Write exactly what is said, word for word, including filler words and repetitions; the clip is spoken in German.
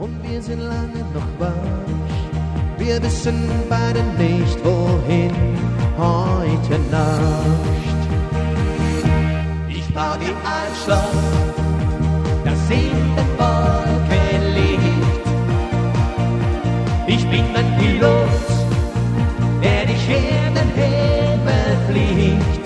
und wir sind lange noch wach. Wir wissen beide nicht, wohin heute Nacht. Ich baue dir ein Schloss, das in der Wolke liegt. Ich bin ein Pilot, der dich in den Himmel fliegt.